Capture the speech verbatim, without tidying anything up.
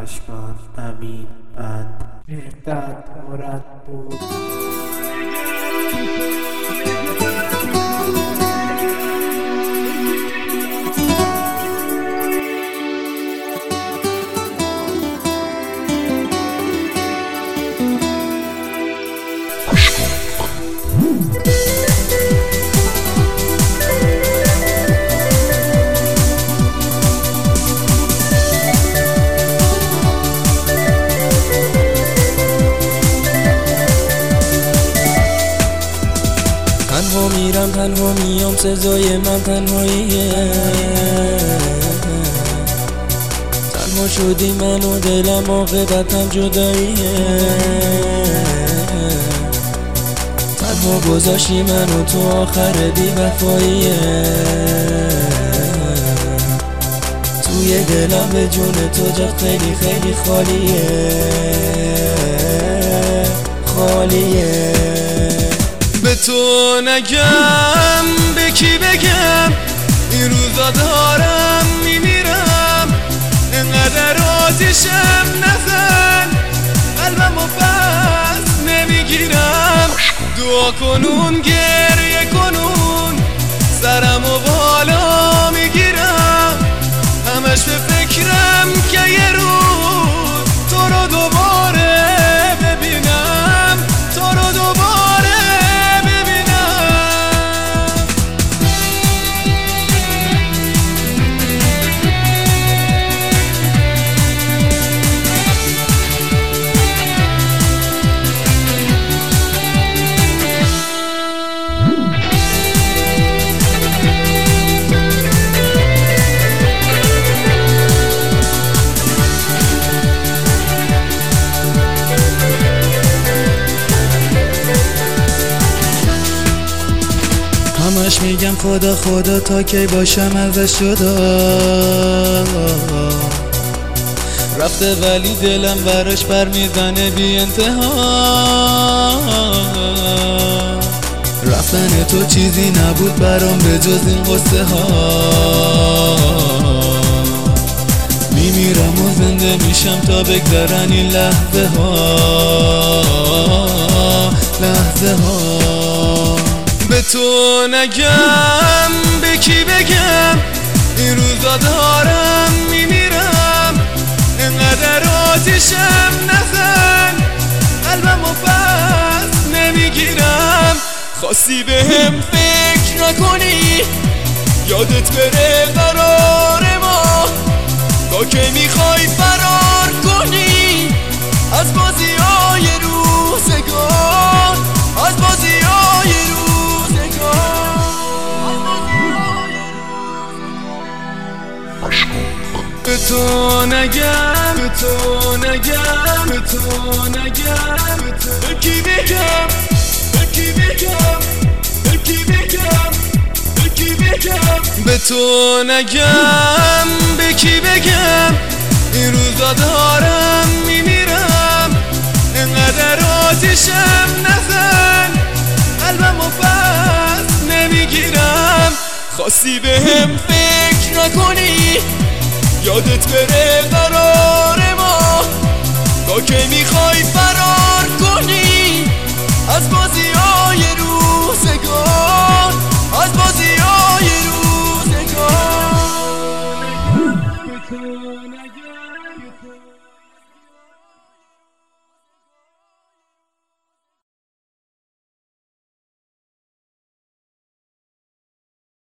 اشکان امین بند مهدد مرد بود. تنها میرم تنها میام سزای من تنهاییه، تنها شدی من و دلم عاقبتم جداییه، تنها گذاشتی من و تو آخر بی وفاییه، توی دلم به جون تو جا خیلی خیلی خالیه خالیه. به تو نگم به کی بگم این روزا دارم میمیرم، انقدر آتیشم نزن قلبم و پس نمیگیرم، دعا کنون گریه کنون سرم و بالا میگیرم، همش به فکرم که یه روز تو رو دوباره ببینم، تو رو دوباره همش میگم خدا خدا تا کی باشم ازش جدا، رفته ولی دلم براش بر میزنه بی انتها، رفتن تو چیزی نبود برام به جز این قصه ها، میمیرم و زنده میشم تا بگذرن این لحظه ها لحظه ها. به تو نگم به کی بگم این روزا دارم میمیرم، انقدر آتیشم نزن قلبم و پس نمیگیرم، خواستی به هم فکر نکنی یادت بره قرار ما، تا که میخوای فرار کنی از بازی های روزگار، از بازی های روزگار. به تو نگم به تو نگم به تو نگم به کی بگم به کی بگم به کی بگم به کی بگم به تو نگم به کی بگم این روزا دارم میمیرم، انقدر آتیشم نزن قلبم و پس نمیگیرم، خواستی به هم فکر نکنی یادت بره قرار